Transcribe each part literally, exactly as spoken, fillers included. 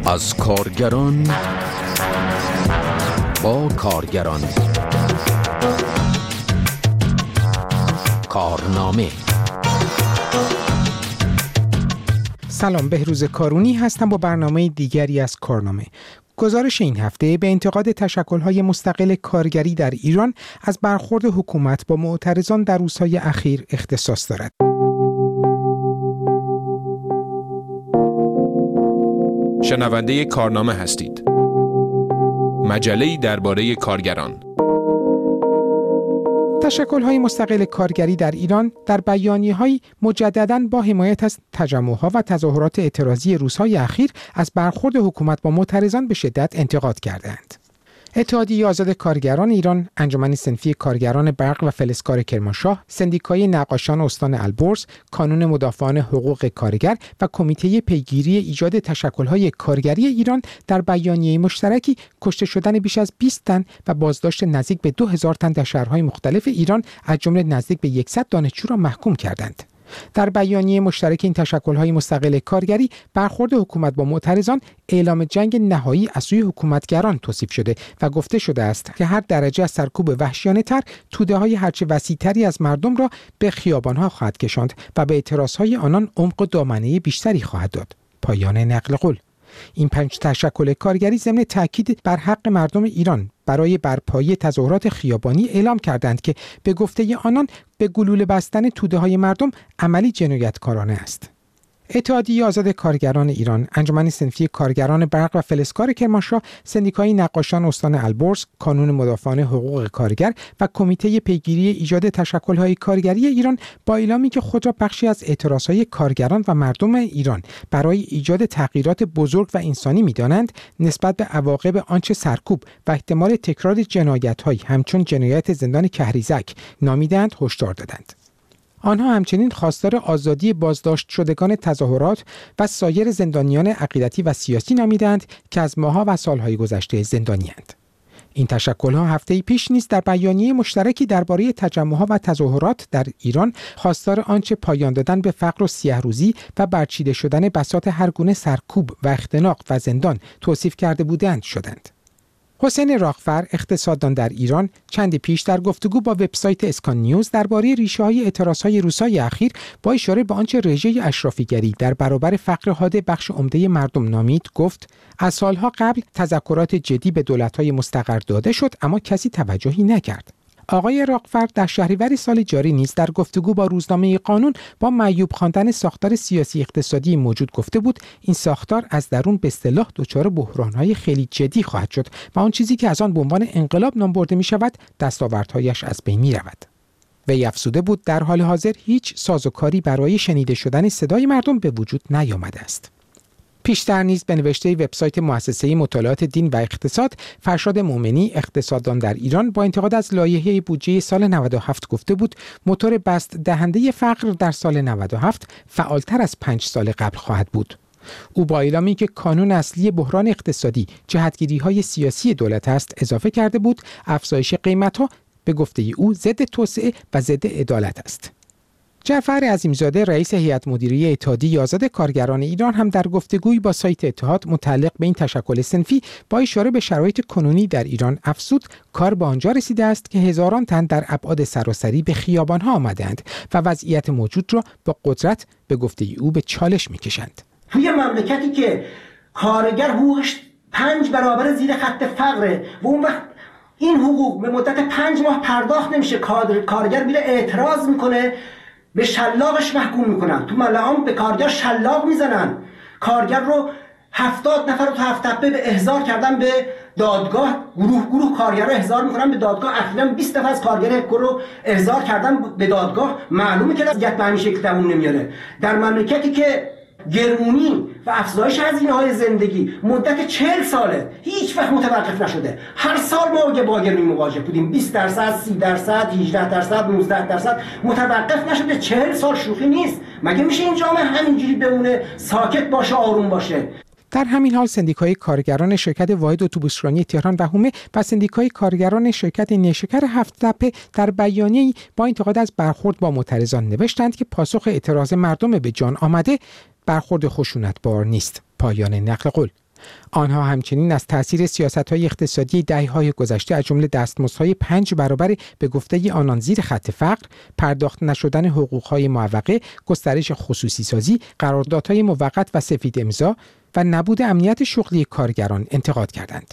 از کارگران با کارگران کارنامه. سلام، بهروز کارونی هستم با برنامه دیگری از کارنامه. گزارش این هفته به انتقاد تشکل‌های مستقل کارگری در ایران از برخورد حکومت با معترضان در روزهای اخیر اختصاص دارد. شنونده کارنامه هستید. مجله‌ای درباره کارگران. تشکل‌های مستقل کارگری در ایران در بیانیه‌های مجدداً با حمایت از تجمع‌ها و تظاهرات اعتراضی روزهای اخیر از برخورد حکومت با معترضان به شدت انتقاد کردند. اتحادیه آزاد کارگران ایران، انجمن صنفی کارگران برق و فلزکار کرمانشاه، سندیکای نقاشان استان البرز، کانون مدافعان حقوق کارگر و کمیته پیگیری ایجاد تشکل‌های کارگری ایران در بیانیه مشترکی کشته شدن بیش از بیست تن و بازداشت نزدیک به دو هزار تن در شهرهای مختلف ایران از جمله نزدیک به صد دانشجو را محکوم کردند. در بیانیه مشترک این تشکل‌های مستقل کارگری برخورد حکومت با معترضان اعلام جنگ نهایی از سوی حکومتگران توصیف شده و گفته شده است که هر درجه از سرکوب وحشیانه‌تر توده‌های هرچه وسیع‌تری از مردم را به خیابان‌ها خواهد کشاند و به اعتراض‌های آنان عمق و دامنه بیشتری خواهد داد. پایان نقل قول. این پنج تشکل کارگری ضمن تاکید بر حق مردم ایران برای برپایی تظاهرات خیابانی اعلام کردند که به گفته آنان به گلوله بستن توده‌های مردم عملی جنایتکارانه است. اتحادیه آزاد کارگران ایران، انجمن صنفی کارگران برق و فلزکار کرمانشاه، سندیکای نقاشان استان البرز، کانون مدافعان حقوق کارگر و کمیته پیگیری ایجاد تشکل‌های کارگری ایران با اعلامی که خود را بخشی از اعتراضهای کارگران و مردم ایران برای ایجاد تغییرات بزرگ و انسانی می‌دانند، نسبت به عواقب آنچه سرکوب و احتمال تکرار جنایت‌های همچون جنایت زندان کهریزک نامیدند هشدار دادند. آنها همچنین خواستار آزادی بازداشت شدگان تظاهرات و سایر زندانیان عقیدتی و سیاسی نامیدند که از ماه‌ها و سالهای گذشته زندانی‌اند. این تشکل‌ها هفته پیش نیز در بیانیه مشترکی درباره تجمع‌ها و تظاهرات در ایران خواستار آنچه پایان دادن به فقر و سیاه‌روزی و برچیده شدن بساط هر گونه سرکوب و اختناق و زندان توصیف کرده بودند شدند. حسین راغفر، اقتصاددان در ایران، چند پیش در گفتگو با وبسایت اسکان نیوز درباره ریشه‌های اعتراض‌های روزهای اخیر با اشاره به آنچه رژه اشرافیگری در برابر فقر حاد بخش عمده مردم نامید، گفت: از سالها قبل تذکرات جدی به دولت‌های مستقر داده شد اما کسی توجهی نکرد. آقای راغفر در شهریور سال جاری نیز در گفتگو با روزنامه قانون با معیوب خواندن ساختار سیاسی اقتصادی موجود گفته بود این ساختار از درون به اصطلاح دچار بحران‌های خیلی جدی خواهد شد و آن چیزی که از آن به عنوان انقلاب نام برده می‌شود دستاوردهایش از بین می‌رود. وی افزوده بود در حال حاضر هیچ سازوکاری برای شنیده شدن صدای مردم به وجود نیامده است. پیشتر نیز به نوشته وبسایت مؤسسه مطالعات دین و اقتصاد، فرشاد مومنی، اقتصاددان در ایران، با انتقاد از لایحه بودجه سال نود و هفت گفته بود موتور بست دهنده فقر در سال نود و هفت فعالتر از پنج سال قبل خواهد بود. او با اعلامی که کانون اصلی بحران اقتصادی جهتگیری‌های سیاسی دولت است اضافه کرده بود افزایش قیمت‌ها به گفته او ضد توسعه و ضد عدالت است. جعفر عظیمزاده، رئیس هیئت مدیره اتحادیه آزاد کارگران ایران، هم در گفتگویی با سایت اتحاد متعلق به این تشکل صنفی با اشاره به شرایط کنونی در ایران افزود کار به آنجا رسیده است که هزاران تن در ابعاد سراسری به خیابان‌ها آمدند و وضعیت موجود را با قدرت به گفته او به چالش می‌کشند. توی مملکتی که کارگر حقوقش پنج برابر زیر خط فقره و اون وقت این حقوق به مدت پنج ماه پرداخت نمیشه، کارگر میره اعتراض میکنه، به شلاقش محکوم میکنن. تو ملعام به کارگر شلاق میزنن. کارگر رو هفتاد نفر رو تو هفت تپه به احضار کردن به دادگاه، گروه گروه کارگر رو احضار میکنن به دادگاه. اخیراً بیست نفر از کارگر رو احضار کردن به دادگاه. معلومه که وضعیت به همین شکل دوام نمیاره. در مملکتی که گرمونی و افزایش هزینه‌های زندگی مدت چهل ساله هیچ وقت متوقف نشده. هر سال ما با گرونی مواجه بودیم. بیست درصد، سی درصد، هجده درصد، نوزده درصد متوقف نشده. چهل سال شوخی نیست. مگه میشه این جامعه همینجوری بمونه ساکت باشه، آروم باشه؟ در همین حال سندیکای کارگران شرکت واحد اتوبوسرانی تهران و حومه و سندیکای کارگران شرکت نیشکر هفت تپه در بیانیه‌ای با انتقاد از برخورد با معترضان نوشتند که پاسخ اعتراض مردم به جان آمده برخورد خشونتبار نیست. پایان نقل قول. آنها همچنین از تأثیر سیاست‌های اقتصادی دهه‌های گذشته از جمله دستمزدهای پنج برابر به گفته آنان زیر خط فقر، پرداخت نشدن حقوق‌های معوقه، گسترش خصوصی سازی، قراردادهای موقت و سفید امضا و نبود امنیت شغلی کارگران انتقاد کردند.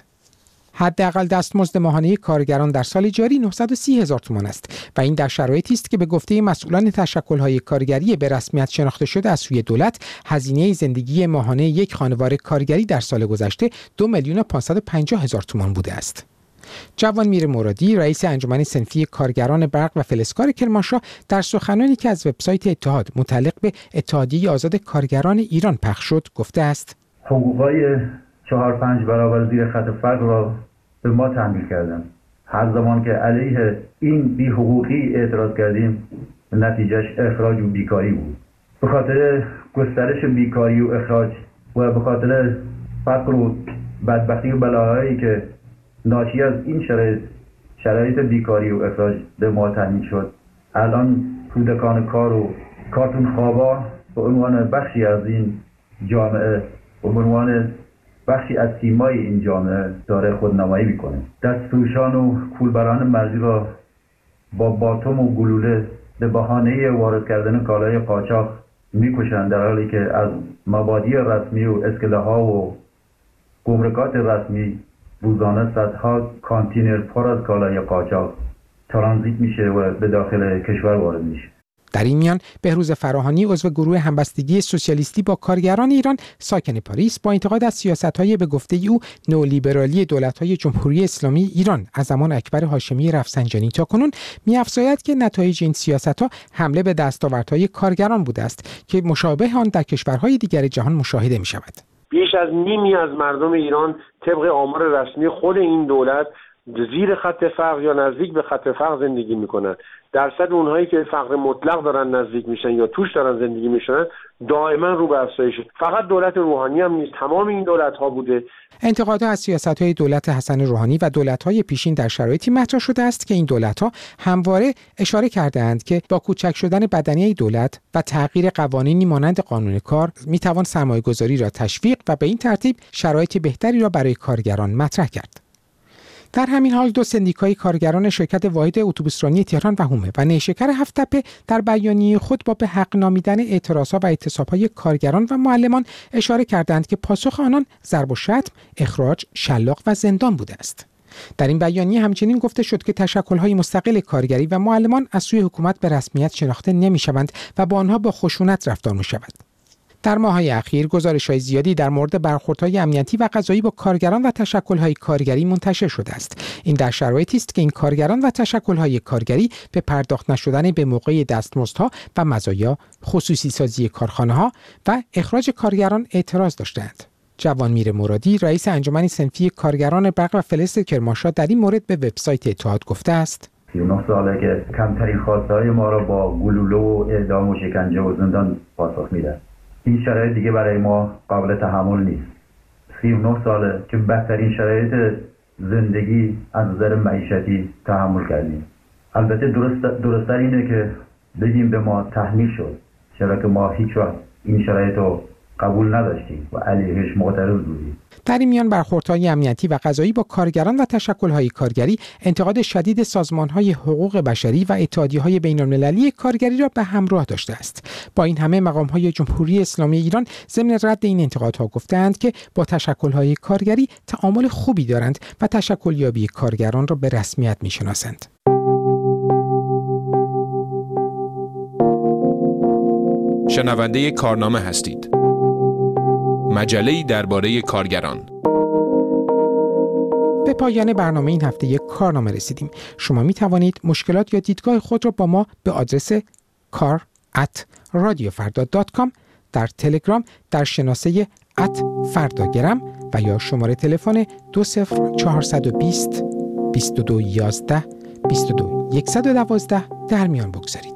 حداقل دستمزد ماهانه کارگران در سال جاری نهصد و سی هزار تومان است و این در شرایطی است که به گفته مسئولان تشکل‌های کارگری به رسمیت شناخته شده از سوی دولت، هزینه زندگی ماهانه یک خانواده کارگری در سال گذشته دو میلیون و پانصد و پنجاه هزار تومان بوده است. جوانمیر مرادی، رئیس انجمن صنفی کارگران برق و فلزکار کرمانشاه، در سخنانی که از وبسایت اتحاد متعلق به اتحادیه آزاد کارگران ایران پخش شد گفته است: حقوقای چهار پنج برابر زیر خط فقر را به ما تحمیل کردن. هر زمان که علیه این بی حقوقی اعتراض کردیم، نتیجهش اخراج و بیکاری بود. به خاطر گسترش بیکاری و اخراج و به خاطر فقر و بدبختی و بلاهایی که ناشی از این شرایط شرایط بیکاری و اخراج به ما تحمیل شد، الان کودکان کار و کارتون خوابا به عنوان بخشی از این جامعه و به عنوان بخشی از سیمای این جامعه داره خودنمایی میکنه. دستفروشان و پولبران مرزی را با باتوم و گلوله به بهانه وارد کردن کالای قاچاق میکشند، در حالی که از مبادی رسمی و اسکله‌ها و گمرکات رسمی روزانه صدها کانتینر پر از کالای قاچاق ترانزیت میشه و به داخل کشور وارد میشه. در این میان بهروز فراهانی، عضو گروه همبستگی سوسیالیستی با کارگران ایران ساکن پاریس، با انتقاد از سیاست‌های به گفته او نئولیبرالی دولت‌های جمهوری اسلامی ایران از زمان اکبر هاشمی رفسنجانی تا کنون می‌افزاید که نتایج این سیاست‌ها حمله به دستاوردهای کارگران بوده است که مشابه آن در کشورهای دیگر جهان مشاهده می‌شود. بیش از نیمی از مردم ایران طبق آمار رسمی خود این دولت زیر خط فقر یا نزدیک به خط فقر زندگی میکنن. درصد اونهایی که فقر مطلق دارن نزدیک میشن یا توش دارن زندگی میشن دائما رو به افزایش. فقط دولت روحانی هم نیست، تمام این دولت ها بوده. انتقادها از سیاست‌های دولت حسن روحانی و دولت‌های پیشین در شرایطی مطرح شده است که این دولت‌ها همواره اشاره کرده‌اند که با کوچک شدن بدنه دولت و تغییر قوانینی مانند قانون کار میتوان سرمایه‌گذاری را تشویق و به این ترتیب شرایط بهتری را برای کارگران مطرح کرد. در همین حال دو سندیکای کارگران شرکت واحد اتوبوسرانی تهران و هومه و نیشکر هفت‌تپه در بیانیه خود با به حق نامیدن اعتراضها و اعتصاب‌های کارگران و معلمان اشاره کردند که پاسخ آنان ضرب و شتم، اخراج، شلاق و زندان بوده است. در این بیانیه همچنین گفته شد که تشکل‌های مستقل کارگری و معلمان از سوی حکومت به رسمیت شناخته نمی‌شوند و با آنها با خشونت رفتار می‌شود. در ماه‌های اخیر گزارش‌های زیادی در مورد برخوردهای امنیتی و قضایی با کارگران و تشکل‌های کارگری منتشر شده است. این در شرایطی است که این کارگران و تشکل‌های کارگری به پرداخت نشدن به موقع دستمزدها و مزایا، خصوصی سازی کارخانه‌ها و اخراج کارگران اعتراض داشتند. جوانمیر مرادی، رئیس انجمن صنفی کارگران برق و فلز کرمانشاه، در این مورد به وبسایت اتحاد گفته است: سی و نه ساله که کمترین خواسته‌های ما را با گلوله و اعدام و شکنجه و زندان پاسخ می‌دهد. این شرایط دیگه برای ما قابل تحمل نیست. سی و نه ساله که بدترین شرایط زندگی از نظر معیشتی تحمل کردیم. البته درست درست‌تر اینه که بگیم به ما تحمیل شد، چرا که ما هیچ وقت این شرایط رو قبول نداشتیم و علیهش معترض بودیم. در این میان برخوردهای امنیتی و قضایی با کارگران و تشکل‌های کارگری انتقاد شدید سازمان‌های حقوق بشری و اتحادیه‌های بین‌المللی کارگری را به همراه داشته است. با این همه مقام‌های جمهوری اسلامی ایران ضمن رد این انتقادها گفته‌اند که با تشکل‌های کارگری تعامل خوبی دارند و تشکلیابی کارگران را به رسمیت می‌شناسند. شنونده کارنامه هستید. مجله‌ای درباره کارگران. به پایان برنامه این هفته یک کارنامه رسیدیم. شما می توانید مشکلات یا دیدگاه خود را با ما به آدرس کار ات رادیو فردا دات کام، در تلگرام در شناسه ات فرداگرم و یا شماره تلفن دو صفر چهار دو صفر بیست بیست و دو یازده بیست و دو صد و دوازده در میان بگذارید.